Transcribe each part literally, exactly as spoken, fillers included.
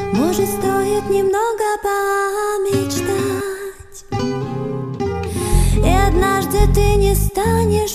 Может, стоит немного помечтать, и однажды ты не станешь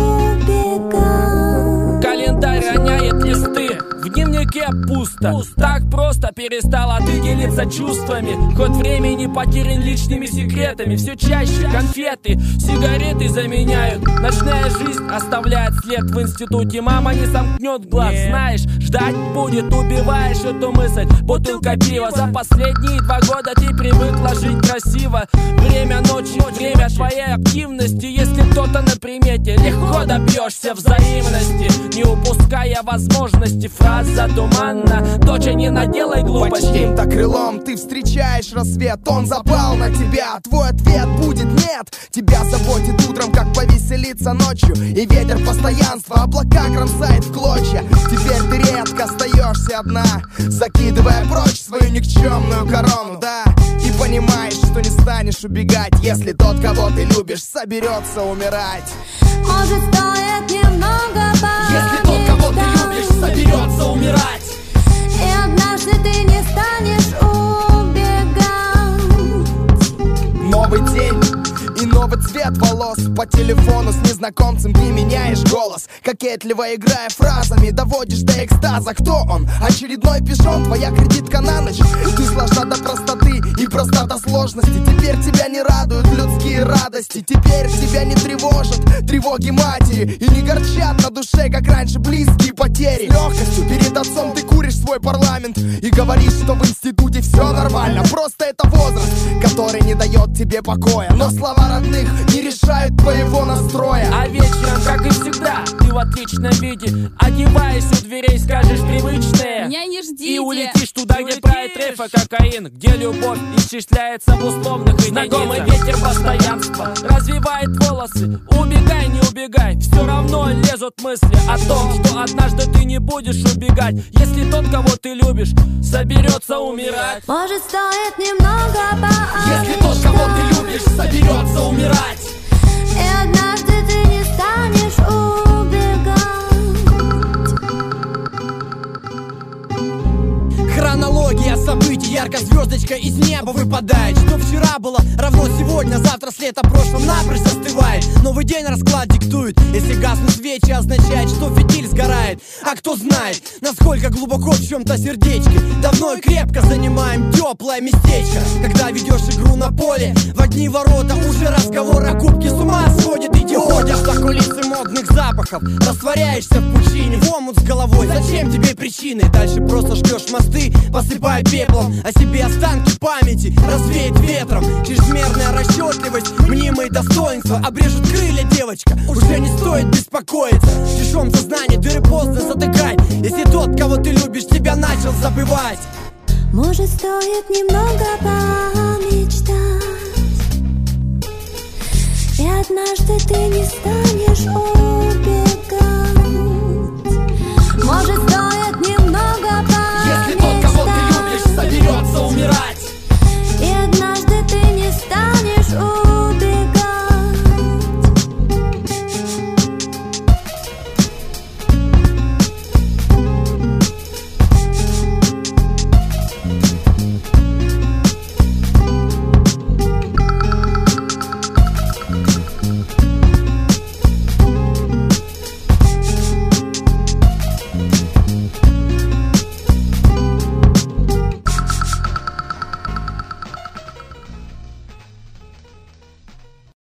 убегать. Календарь роняет листы, в дневнике пусто. Так просто перестала ты делиться чувствами. Ход времени потерян личными секретами. Все чаще конфеты, сигареты заменяют. Ночная жизнь оставляет след в институте. Мама не сомкнет глаз, знаешь, ждать будет. Убиваешь эту мысль, бутылка пива. За последние два года ты привыкла жить красиво. Время ночи, время твоей активности. Если кто-то на примете, легко добьешься взаимности, не упуская возможности. Фраза туманна: доча, не наделай глупостей. Под чьим-то крылом ты встречаешь рассвет, он запал на тебя. Твой ответ будет нет. Тебя заботит утром, как повеселиться ночью, и ветер постоянства облака кромсает в клочья. Теперь ты редко остаешься одна, закидывая прочь свою никчемную корону, да. И понимаешь, что не станешь убегать, если тот, кого ты любишь, соберется умирать. Может, стоит немного помечтать, если тот, кого ты любишь, соберется умирать, и однажды ты не станешь убегать. Новый день и новый цвет волос. По телефону с незнакомцем ты меняешь голос, кокетливо играя фразами, доводишь до экстаза. Кто он? Очередной пижон, твоя кредитка на ночь. Ты сложна до простоты и простота сложности. Теперь тебя не радуют людские радости. Теперь тебя не тревожат тревоги матери, и не горчат на душе, как раньше, близкие потери. С легкостью перед отцом ты куришь свой парламент и говоришь, что в институте все нормально. Просто это возраст, который не дает тебе покоя. Но слова родных не решают твоего настроя. А вечером, как и всегда, ты в отличном виде, одеваясь у дверей, скажешь привычное. Меня не ждите. И улетишь туда, где правит рейф и кокаин, где любовь исчисляется в условных единицах. Знакомый ветер постоянства развивает волосы. Убегай, не убегай, все равно лезут мысли о том, что однажды ты не будешь убегать, если тот, кого ты любишь, соберется умирать. Может, стоит немного помечтать, если тот, кого ты любишь, соберется умирать, и однажды ты не станешь убегать. Хронология событий, ярко звездочка из неба выпадает. Что вчера было равно сегодня, завтра след о прошлом напрочь застывает. Новый день расклад диктует, если гаснут свечи, означает, что фитиль сгорает. А кто знает, насколько глубоко в чем-то сердечке. Давно и крепко занимаем теплое местечко. Когда ведешь игру на поле, в одни ворота уже разговор о кубке с ума сходит. И ты ходишь за кулисы модных запахов, растворяешься в пучине, в омут с головой. Зачем тебе причины? Дальше просто жгешь мосты, посыпая пеплом, а себе останки памяти развеет ветром. Чрезмерная расчетливость, мнимые достоинства обрежут крылья, девочка, уже не стоит беспокоиться. В чужом сознании дыры поздно затыкать, если тот, кого ты любишь, тебя начал забывать. Может, стоит немного помечтать, и однажды ты не станешь убегать.